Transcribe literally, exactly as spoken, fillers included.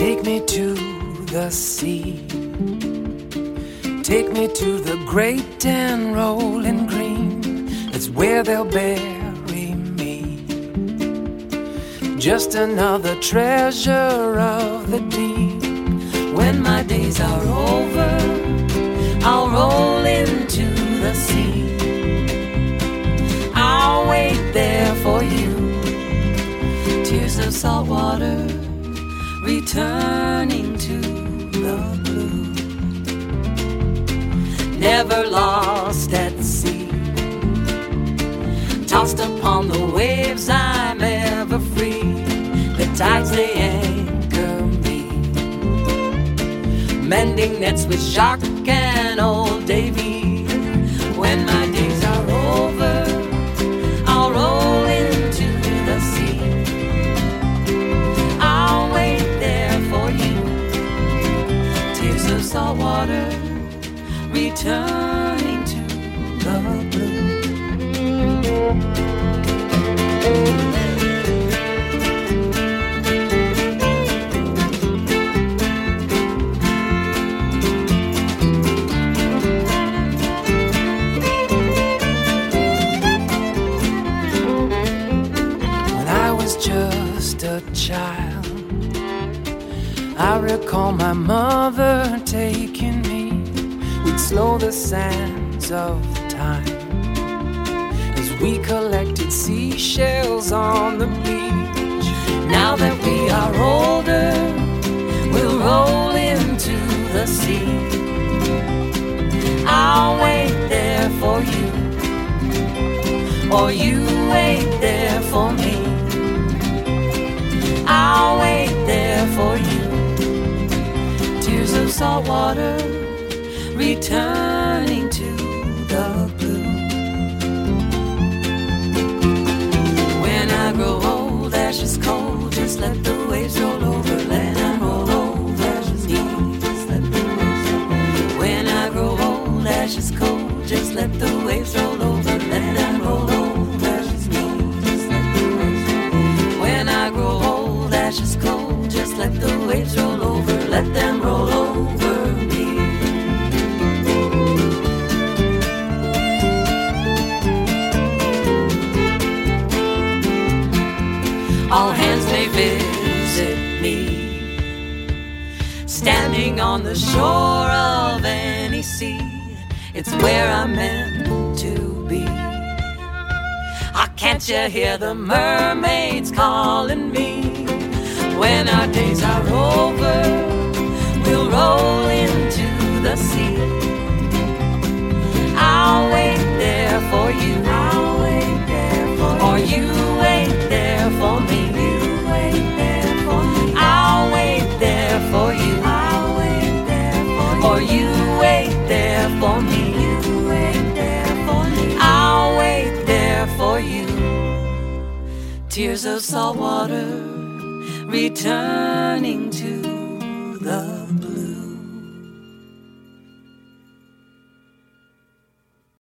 Take me to the sea. Take me to the great and rolling green. That's where they'll bury me. Just another treasure of the deep. When my days are over, I'll roll into the sea. I'll wait there for you. Tears of salt water returning to the blue. Never lost at sea, tossed upon the waves, I'm ever free. The tides, they anchor me, mending nets with Jacques and old Davy. When my days are over, I'll roll into the sea. I'll wait there for you. Tears of salt water returning to the blue. When I was just a child, I recall my mother taking me. We'd slow the sands of time as we collected seashells on the beach. Now that we are older, we'll roll into the sea. I'll wait there for you, or you wait there for me. I'll wait there for you. Tears of salt water returning to the blue. When I grow old, ashes cold, just let the waves roll over. Let them roll over me. Just let the waves roll over. When I grow old, ashes cold, just let the waves roll over. Let them roll over me. Just let the waves roll over. When I grow old, ashes cold, just let the waves roll over. Let them roll over me. All hands may visit me, standing on the shore of any sea. It's where I'm meant to be. Ah, can't you hear the mermaids calling me? When our days are over, we'll roll into the sea. I'll wait there for you. I'll wait there for you. Or you wait there for me. Or you wait there for me. You wait there for me. I'll wait there for you. Tears of salt water returning to the